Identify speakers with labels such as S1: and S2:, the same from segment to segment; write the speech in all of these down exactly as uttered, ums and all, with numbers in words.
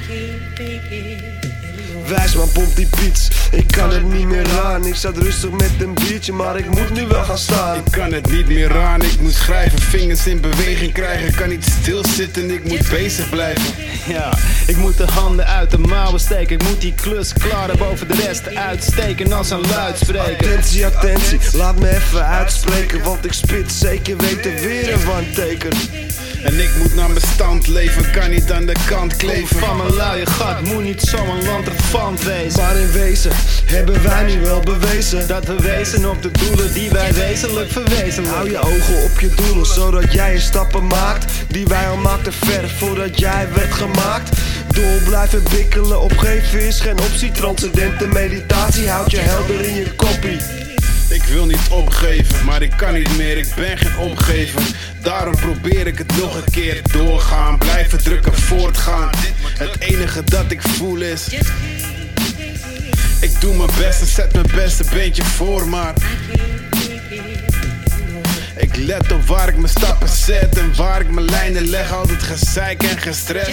S1: Wijsman pompt die beats, ik kan het niet meer aan. Ik zat rustig met een biertje, maar ik moet nu wel gaan staan.
S2: Ik kan het niet meer aan, ik moet schrijven, vingers in beweging krijgen. Ik kan niet stilzitten, ik moet bezig blijven.
S3: Ja, ik moet de handen uit de mouwen steken. Ik moet die klus klaren boven de rest uitsteken als een luidspreker.
S1: Attentie, attentie, laat me even uitspreken, want ik spit zeker weten weer een wandteken.
S2: En ik moet naar mijn stand leven, kan niet aan de kant kleven.
S3: Van mijn luie gat moet niet zo'n lanterfant wezen.
S1: Maar in wezen hebben wij nu wel bewezen
S3: dat we wezen op de doelen die wij wezenlijk verwezenlijken.
S1: Hou je ogen op je doelen, zodat jij je stappen maakt die wij al maakten ver voordat jij werd gemaakt. Door blijven bikkelen, opgeven is geen optie. Transcendente meditatie houdt je helder in je koppie.
S2: Ik wil niet opgeven, maar ik kan niet meer, ik ben geen opgever. Daarom probeer ik het nog een keer doorgaan. Blijven drukken, voortgaan. Het enige dat ik voel is, ik doe mijn best en zet mijn beste beentje voor, maar ik let op waar ik mijn stappen zet en waar ik mijn lijnen leg. Altijd gezeik en gestrest.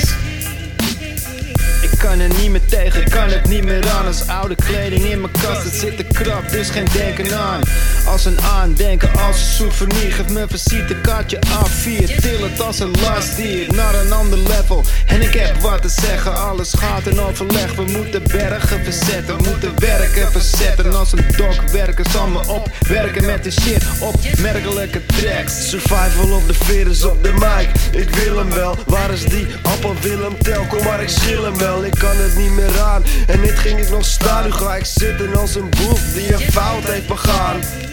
S3: Ik kan er niet meer tegen, ik kan het niet meer aan. Als oude kleding in mijn kast, het zit te krap, dus geen denken aan. Als een aandenken, als een souvenir. Geef me een visitekaartje A vier, til het als een lastdier naar een ander level. En ik heb wat te zeggen, alles gaat in overleg. We moeten bergen verzetten, we moeten werken verzetten. Als een dok werken, zal me opwerken met de shit, opmerkelijke tracks.
S1: Survival of the fittest op de mic, ik wil hem wel. Waar is die appel Willem Tel, kom maar ik schil hem wel. Ik kan het niet meer aan en dit ging ik nog staan. Nu ga ik zitten als een boef die een fout heeft begaan.